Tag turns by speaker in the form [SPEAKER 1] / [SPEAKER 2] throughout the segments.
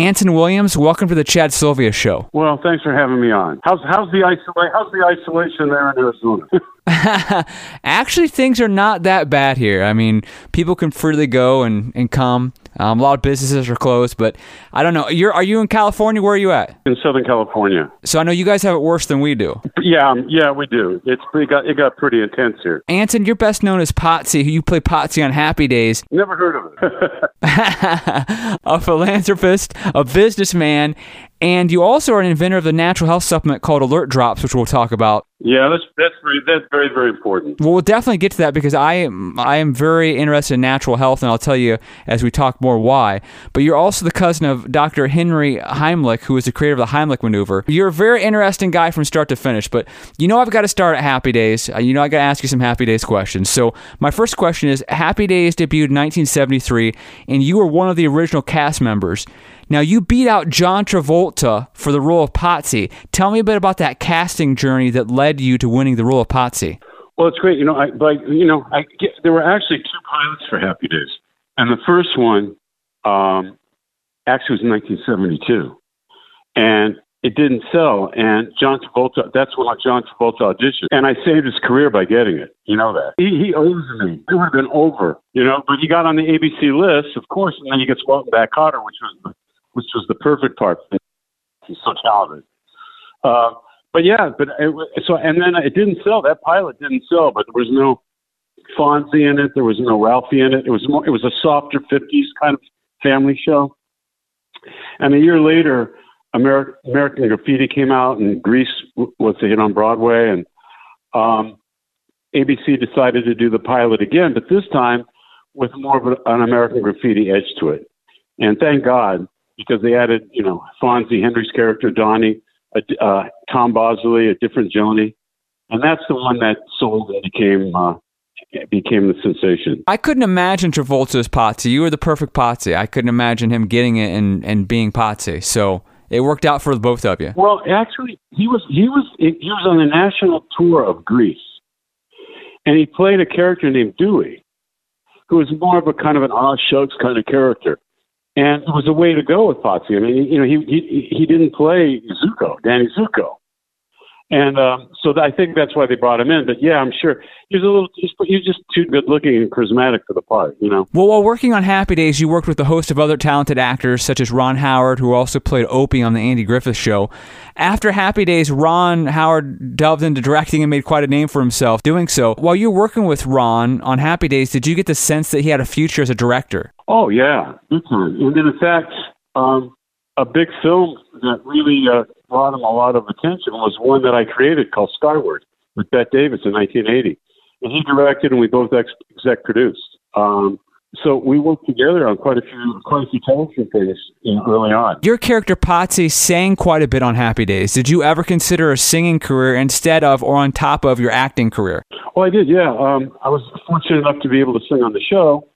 [SPEAKER 1] Anson Williams, welcome to the Chad Sylvia Show.
[SPEAKER 2] Well, thanks for having me on. How's the isolation there in Arizona?
[SPEAKER 1] Actually, things are not that bad here. I mean, people can freely go and come. A lot of businesses are closed, but I don't know. Are you in California? Where are you at?
[SPEAKER 2] In Southern California.
[SPEAKER 1] So I know you guys have it worse than we do.
[SPEAKER 2] Yeah, we do. It got pretty intense here.
[SPEAKER 1] Anson, you're best known as Potsy, who you play Potsy on Happy Days.
[SPEAKER 2] Never heard of it.
[SPEAKER 1] A philanthropist, a businessman, and you also are an inventor of the natural health supplement called Alert Drops, which we'll talk about.
[SPEAKER 2] Yeah, that's very, very important.
[SPEAKER 1] Well, we'll definitely get to that because I am very interested in natural health, and I'll tell you as we talk more why. But you're also the cousin of Dr. Henry Heimlich, who is the creator of the Heimlich maneuver. You're a very interesting guy from start to finish, but I've got to start at Happy Days. I got to ask you some Happy Days questions. So my first question is, Happy Days debuted in 1973, and you were one of the original cast members. Now, you beat out John Travolta for the role of Potsy. Tell me a bit about that casting journey that led you to winning the role of Potsy.
[SPEAKER 2] Well, it's great. There were actually 2 pilots for Happy Days, and the first one actually was in 1972, and it didn't sell. And John Travolta, that's when John Travolta auditioned, and I saved his career by getting it. You know that he owes me. It would have been over, But he got on the ABC list, of course, and then he gets Welcome Back Kotter, which was the perfect part. He's so talented. And then it didn't sell. That pilot didn't sell, but there was no Fonzie in it. There was no Ralphie in it. It was a softer 50s kind of family show. And a year later, American Graffiti came out, and Grease was a hit on Broadway, and ABC decided to do the pilot again, but this time with more of an American Graffiti edge to it. And thank God, because they added, Fonzie, Henry's character, Donnie, Tom Bosley, a different Joni, and that's the one that sold and became the sensation.
[SPEAKER 1] I couldn't imagine Travolta as Potsy. You were the perfect Potsy. I couldn't imagine him getting it and being Potsy. So it worked out for both of you.
[SPEAKER 2] Well, actually, he was on the national tour of Grease, and he played a character named Dewey, who was more of a kind of an aw shucks kind of character. And it was a way to go with Potsy. I mean, he didn't play Danny Zuko. And so I think that's why they brought him in. But yeah, I'm sure he's just too good looking and charismatic for the part, Well,
[SPEAKER 1] while working on Happy Days, you worked with a host of other talented actors, such as Ron Howard, who also played Opie on the Andy Griffith Show. After Happy Days, Ron Howard delved into directing and made quite a name for himself doing so. While you were working with Ron on Happy Days, did you get the sense that he had a future as a director?
[SPEAKER 2] Oh, yeah. And then, in fact, a big film that really brought him a lot of attention was one that I created called Skyward with Bette Davis in 1980. And he directed, and we both exec produced. So we worked together on quite a few television things early on.
[SPEAKER 1] Your character Potsy sang quite a bit on Happy Days. Did you ever consider a singing career instead of or on top of your acting career?
[SPEAKER 2] Well, I did, yeah. I was fortunate enough to be able to sing on the show,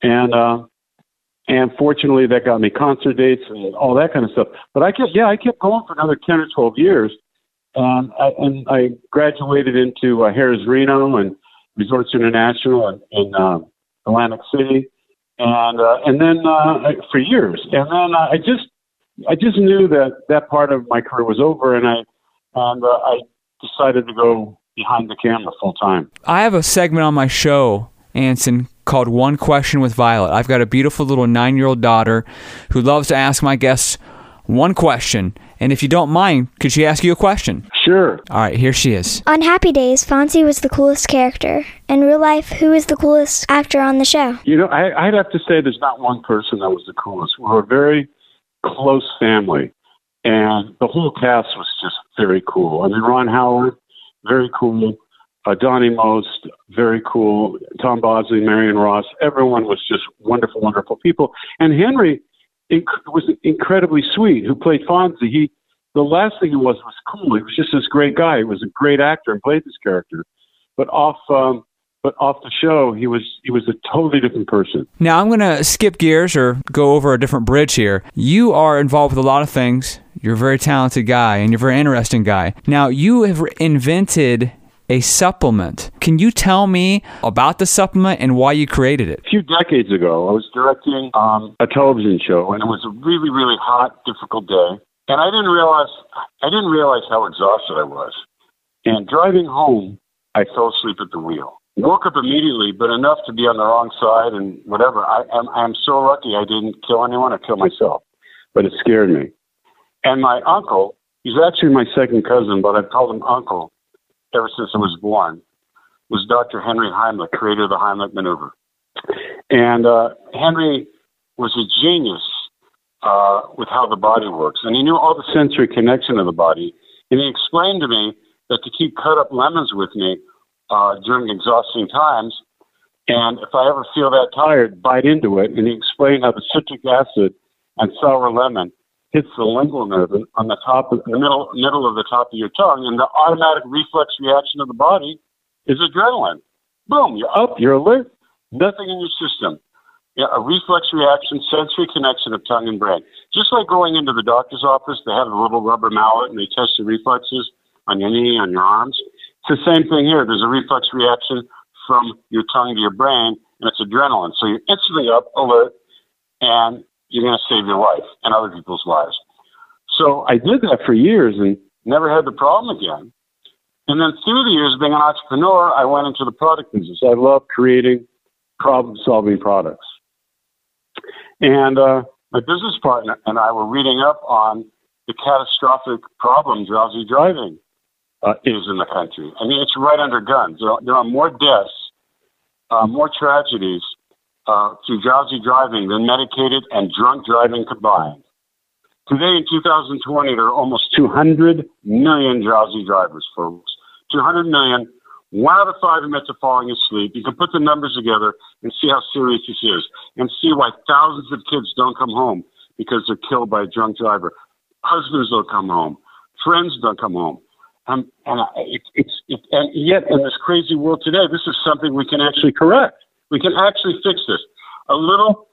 [SPEAKER 2] and fortunately that got me concert dates and all that kind of stuff. But I kept going for another 10 or 12 years, and I graduated into Harrah's Reno and Resorts International in Atlantic City, and then for years, and then I just knew that part of my career was over, and I decided to go behind the camera full time.
[SPEAKER 1] I have a segment on my show, Anson, called One Question with Violet. I've got a beautiful little 9-year-old daughter who loves to ask my guests one question. And if you don't mind, could she ask you a question?
[SPEAKER 2] Sure.
[SPEAKER 1] All right, here she is.
[SPEAKER 3] On Happy Days, Fonzie was the coolest character. In real life, who is the coolest actor on the show?
[SPEAKER 2] I'd have to say there's not one person that was the coolest. We're a very close family, and the whole cast was just very cool. I mean, Ron Howard, very cool. Donnie Most, very cool. Tom Bosley, Marion Ross, everyone was just wonderful, wonderful people. And Henry was incredibly sweet, who played Fonzie. The last thing he was cool. He was just this great guy. He was a great actor and played this character. But off the show, he was a totally different person.
[SPEAKER 1] Now, I'm going to skip gears or go over a different bridge here. You are involved with a lot of things. You're a very talented guy, and you're a very interesting guy. Now, you have invented a supplement. Can you tell me about the supplement and why you created it?
[SPEAKER 2] A few decades ago, I was directing a television show, and it was a really, really hot, difficult day. And I didn't realize how exhausted I was. And driving home, I fell asleep at the wheel. Woke up immediately, but enough to be on the wrong side and whatever. I'm so lucky I didn't kill anyone or kill myself, but it scared me. And my uncle, he's actually my second cousin, but I've called him uncle ever since I was born, was Dr. Henry Heimlich, creator of the Heimlich maneuver. And Henry was a genius with how the body works. And he knew all the sensory connection of the body. And he explained to me that to keep cut up lemons with me during exhausting times, and if I ever feel that tired, bite into it. And he explained how the citric acid and sour lemon hits the lingual nerve on the top of the middle of the top of your tongue, and the automatic reflex reaction of the body is adrenaline. Boom, you're up, you're alert, nothing in your system. Yeah, a reflex reaction, sensory connection of tongue and brain. Just like going into the doctor's office, they have a little rubber mallet and they test the reflexes on your knee, on your arms. It's the same thing here. There's a reflex reaction from your tongue to your brain, and it's adrenaline. So you're instantly up, alert, and you're going to save your life and other people's lives. So I did that for years and never had the problem again. And then through the years being an entrepreneur, I went into the product business. I love creating problem-solving products. And my business partner and I were reading up on the catastrophic problem drowsy driving is in the country. I mean, it's right under guns. There are more deaths, more tragedies through drowsy driving than medicated and drunk driving combined. Today, in 2020, there are almost 200 million drowsy drivers, folks. 200 million. 1 out of 5 admit to falling asleep. You can put the numbers together and see how serious this is, and see why thousands of kids don't come home because they're killed by a drunk driver. Husbands don't come home. Friends don't come home. And yet, in this crazy world today, this is something we can actually correct. We can actually fix this. A little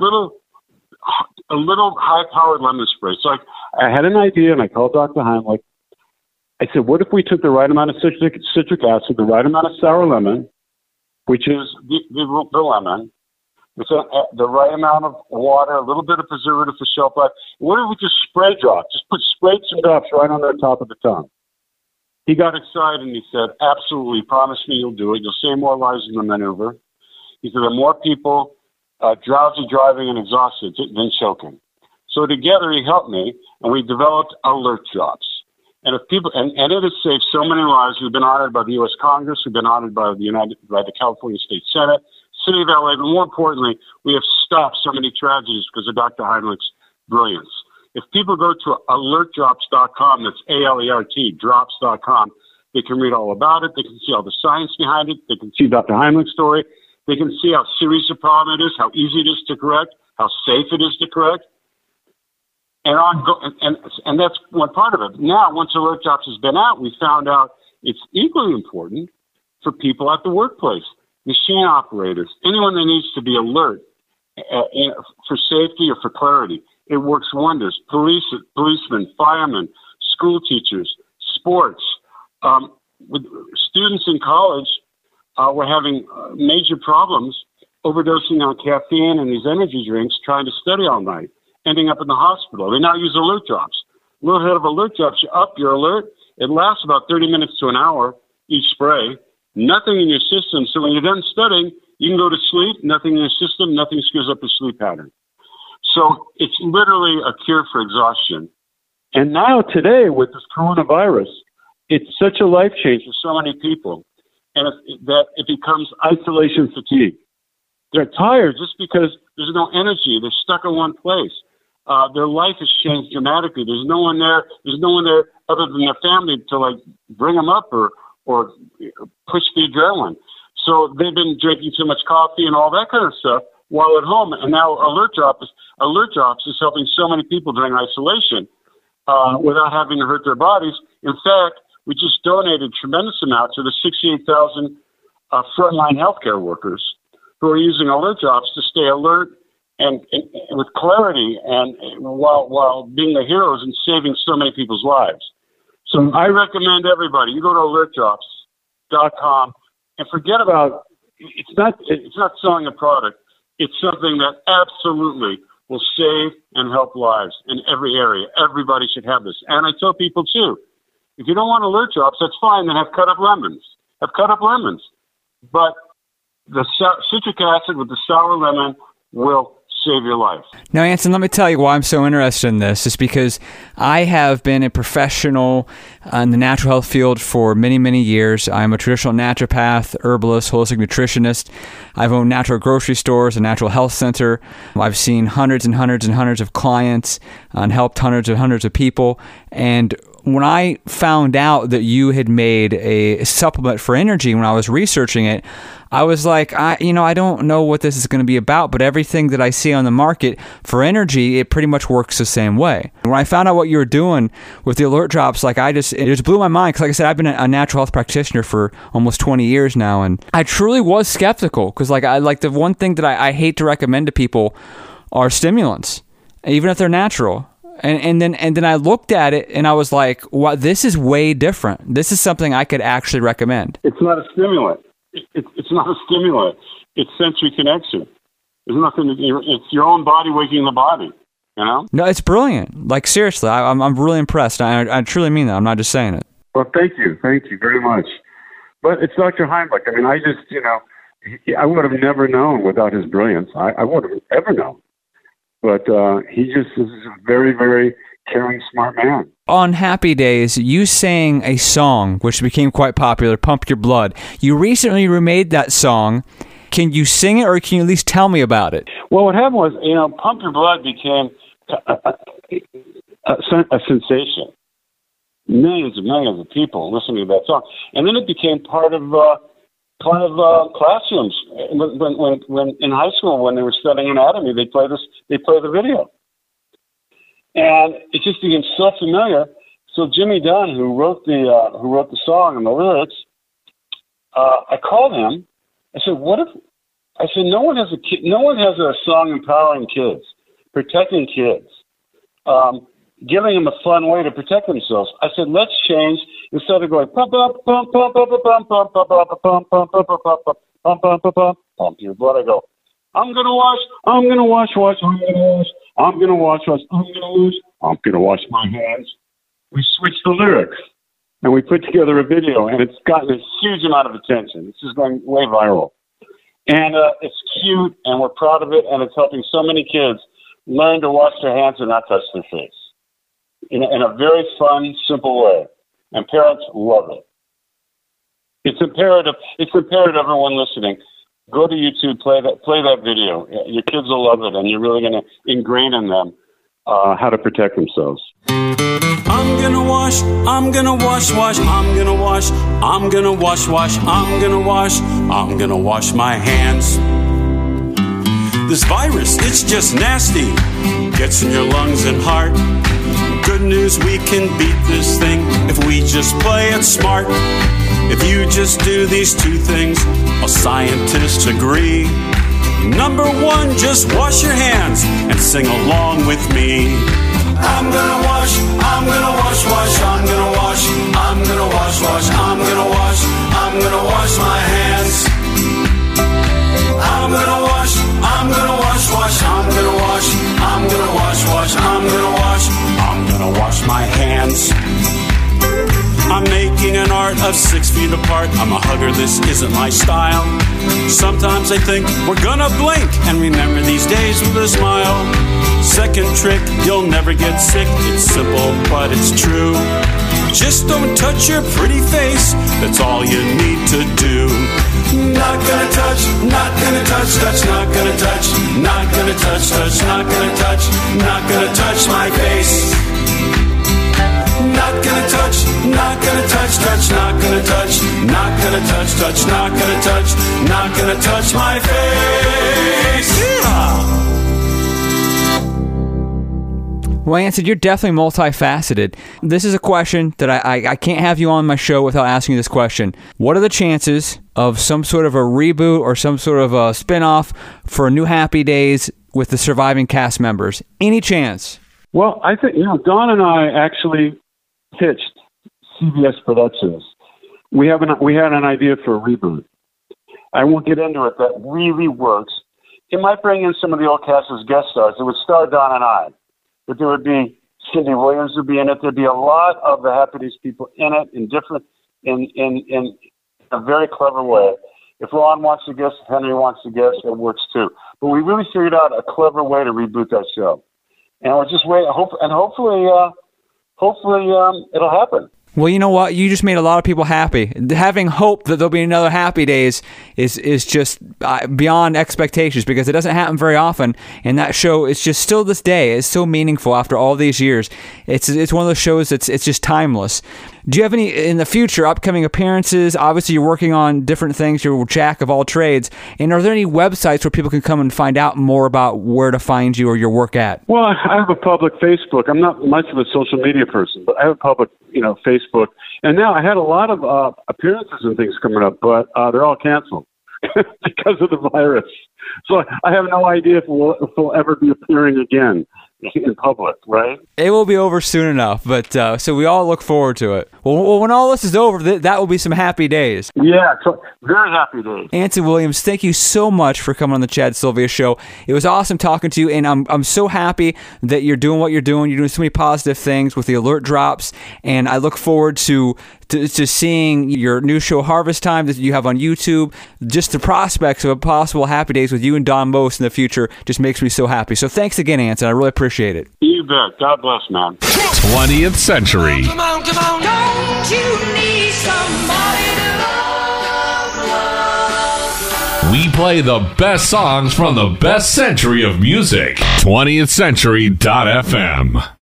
[SPEAKER 2] high-powered lemon spray. So I had an idea, and I called Dr. Heimlich. I said, what if we took the right amount of citric acid, the right amount of sour lemon, which is the lemon, with the right amount of water, a little bit of preservative for shelf life. What if we just spray sprayed some drops right on the top of the tongue? He got excited and he said, absolutely, promise me you'll do it. You'll save more lives in the maneuver. He said, there are more people drowsy driving and exhausted than choking. So together he helped me, and we developed Alert Drops. And if people, and it has saved so many lives. We've been honored by the U.S. Congress. We've been honored by the California State Senate, City of LA. But more importantly, we have stopped so many tragedies because of Dr. Heimlich's brilliance. If people go to alertdrops.com, that's ALERT, drops.com, they can read all about it. They can see all the science behind it. They can see Dr. Heimlich's story. They can see how serious a problem it is, how easy it is to correct, how safe it is to correct. And that's one part of it. Now, once Alert Drops has been out, we found out it's equally important for people at the workplace, machine operators, anyone that needs to be alert for safety or for clarity. It works wonders. Policemen, firemen, school teachers, sports. With students in college were having major problems overdosing on caffeine and these energy drinks, trying to study all night, ending up in the hospital. They now use Alert Drops. A little hit of Alert Drops, you're up, you're alert. It lasts about 30 minutes to an hour, each spray. Nothing in your system. So when you're done studying, you can go to sleep, nothing in your system, nothing screws up your sleep pattern. So it's literally a cure for exhaustion. And now today, with this coronavirus, it's such a life change for so many people. And that it becomes isolation fatigue. They're tired just because there's no energy. They're stuck in one place. Their life has changed dramatically. There's no one there. There's no one there other than their family to bring them up or push the adrenaline. So they've been drinking too much coffee and all that kind of stuff while at home. And now Alert Drops is helping so many people during isolation without having to hurt their bodies. In fact, we just donated tremendous amounts to the 68,000 frontline healthcare workers who are using Alert Drops to stay alert and with clarity and while being the heroes and saving so many people's lives. So I recommend everybody, you go to alertdrops.com nutritionist.com, and forget about it's not selling a product. It's something that absolutely will save and help lives in every area. Everybody should have this. And I tell people, too, if you don't want alert drops, that's fine. Then have cut up lemons. But the citric acid with the sour lemon will save your life.
[SPEAKER 1] Now, Anson, let me tell you why I'm so interested in this. It's because I have been a professional in the natural health field for many, many years. I'm a traditional naturopath, herbalist, holistic nutritionist. I've owned natural grocery stores, a natural health center. I've seen hundreds and hundreds and hundreds of clients and helped hundreds and hundreds of people. And when I found out that you had made a supplement for energy, when I was researching it, I was like, I don't know what this is going to be about, but everything that I see on the market for energy, it pretty much works the same way. When I found out what you were doing with the alert drops, it just blew my mind. Because like I said, I've been a natural health practitioner for almost 20 years now, and I truly was skeptical because the one thing that I hate to recommend to people are stimulants, even if they're natural. And then I looked at it and I was like, wow, this is way different. This is something I could actually recommend.
[SPEAKER 2] It's not a stimulant. It's not a stimulant. It's sensory connection. There's nothing. It's your own body waking the body. You know?
[SPEAKER 1] No, it's brilliant. Like seriously, I'm really impressed. I truly mean that. I'm not just saying it.
[SPEAKER 2] Well, thank you very much. But it's Dr. Heimlich. I mean, I would have never known without his brilliance. I would have ever known. But he just is a very, very caring, smart man.
[SPEAKER 1] On Happy Days, you sang a song which became quite popular, Pump Your Blood. You recently remade that song. Can you sing it, or can you at least tell me about it?
[SPEAKER 2] Well, what happened was, Pump Your Blood became a sensation. Millions and millions of people listening to that song. And then it became part of classrooms. When in high school, when they were studying anatomy, they play the video. And it just became so familiar. So Jimmy Dunn, who wrote the song and the lyrics, I called him. I said, no one has a song empowering kids, protecting kids, giving them a fun way to protect themselves. I said, let's change, instead of going pump up, pump pump pump pump pump pump pump pump pump pump pump pump pump pump your blood. I go, I'm gonna wash, I'm gonna wash, I'm gonna wash my hands. We switched the lyrics and we put together a video, and it's gotten a huge amount of attention. It's just going way viral. And it's cute, and we're proud of it, and it's helping so many kids learn to wash their hands and not touch their face in a very fun, simple way. And parents love it. It's imperative, everyone listening, go to YouTube, play that video. Your kids will love it, and you're really going to ingrain in them how to protect themselves.
[SPEAKER 4] I'm gonna wash, I'm gonna wash, I'm gonna wash, I'm gonna wash, I'm gonna wash, I'm gonna wash my hands. This virus, it's just nasty, gets in your lungs and heart. Good news, we can beat this thing if we just play it smart. If you just do these two things, all scientists agree. Number one, just wash your hands and sing along with me. I'm gonna wash, I'm gonna wash, I'm gonna wash, I'm gonna wash, I'm gonna wash, I'm gonna wash my hands. I'm gonna wash, I'm gonna wash, I'm gonna wash, I'm gonna wash, I'm gonna wash, I'm gonna wash my hands. I'm making an art of 6 feet apart. I'm a hugger, this isn't my style. Sometimes I think we're gonna blink and remember these days with a smile. Second trick, you'll never get sick. It's simple, but it's true. Just don't touch your pretty face. That's all you need to do. Not gonna touch, not gonna touch, not gonna touch, not gonna touch, not gonna touch, not gonna touch my face. Not gonna touch, not gonna touch, not gonna touch, not gonna touch, not gonna touch, not gonna touch my face. Yeah.
[SPEAKER 1] Well, Anson, you're definitely multifaceted. This is a question that I can't have you on my show without asking you this question. What are the chances of some sort of a reboot or some sort of a spinoff for New Happy Days with the surviving cast members? Any chance?
[SPEAKER 2] Well, I think, Don and I actually pitched CBS Productions we had an idea for a reboot. I won't get into it. That really works. It might bring in some of the old cast as guest stars. It would star Don and I, but there would be Cindy Williams would be in it. There'd be a lot of the Happy Days people in it in a very clever way. If Ron wants to guest, if Henry wants to guest, it works too. But we really figured out a clever way to reboot that show, and we're just waiting. Hopefully, it'll happen.
[SPEAKER 1] Well, you know what? You just made a lot of people happy. Having hope that there'll be another Happy Days is just beyond expectations, because it doesn't happen very often. And that show is just still this day. It's so meaningful after all these years. It's one of those shows that's it's just timeless. Do you have any in the future upcoming appearances? Obviously, you're working on different things. You're a jack of all trades. And are there any websites where people can come and find out more about where to find you or your work at?
[SPEAKER 2] Well, I have a public Facebook. I'm not much of a social media person, but I have a public, Facebook. And now I had a lot of appearances and things coming up, but they're all canceled because of the virus. So I have no idea if we'll ever be appearing again in public, right?
[SPEAKER 1] It will be over soon enough, but so we all look forward to it. Well, when all this is over, that will be some happy days.
[SPEAKER 2] Yeah, so very happy days.
[SPEAKER 1] Anson Williams, thank you so much for coming on the Chad Sylvia Show. It was awesome talking to you, and I'm so happy that you're doing what you're doing. You're doing so many positive things with the alert drops, and I look forward to seeing your new show Harvest Time that you have on YouTube. Just the prospects of a possible Happy Days with you and Don Most in the future just makes me so happy. So thanks again, Anson. I really appreciate it.
[SPEAKER 2] You bet. God bless, man.
[SPEAKER 5] 20th Century.
[SPEAKER 6] Come on. Don't you need somebody to love?
[SPEAKER 5] We play the best songs from the best century of music. 20thcentury.fm.